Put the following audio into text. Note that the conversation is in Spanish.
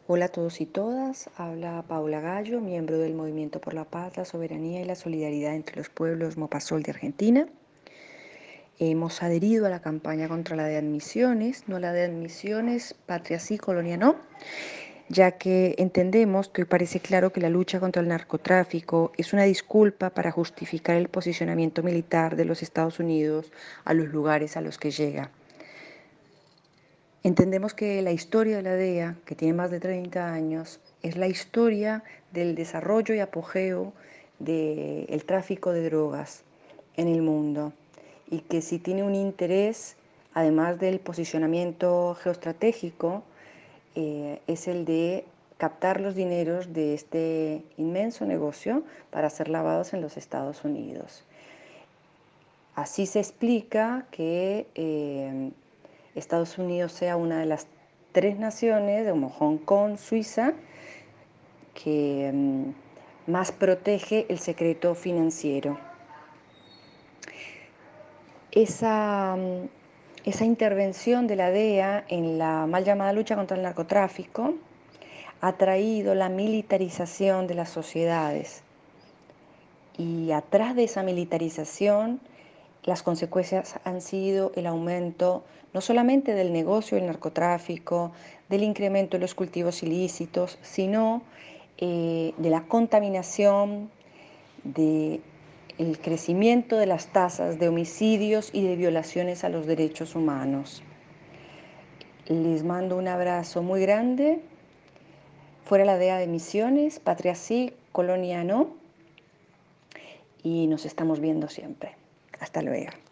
Hola a todos y todas, habla Paula Gallo, miembro del Movimiento por la Paz, la Soberanía y la Solidaridad entre los Pueblos Mopasol de Argentina. Hemos adherido a la campaña contra la deadmisiones, no la deadmisiones, patria sí, colonia no, ya que entendemos que hoy parece claro que la lucha contra el narcotráfico es una disculpa para justificar el posicionamiento militar de los Estados Unidos a los lugares a los que llega. Entendemos que la historia de la DEA, que tiene más de 30 años, es la historia del desarrollo y apogeo del tráfico de drogas en el mundo y que si tiene un interés, además del posicionamiento geoestratégico, es el de captar los dineros de este inmenso negocio para ser lavados en los Estados Unidos. Así se explica que Estados Unidos sea una de las tres naciones, como Hong Kong, Suiza, que más protege el secreto financiero. Esa intervención de la DEA en la mal llamada lucha contra el narcotráfico ha traído la militarización de las sociedades. Y atrás de esa militarización, las consecuencias han sido el aumento no solamente del negocio del narcotráfico, del incremento de los cultivos ilícitos, sino de la contaminación, del crecimiento de las tasas de homicidios y de violaciones a los derechos humanos. Les mando un abrazo muy grande. Fuera la DEA de Misiones, patria sí, colonia no. Y nos estamos viendo siempre. Hasta luego.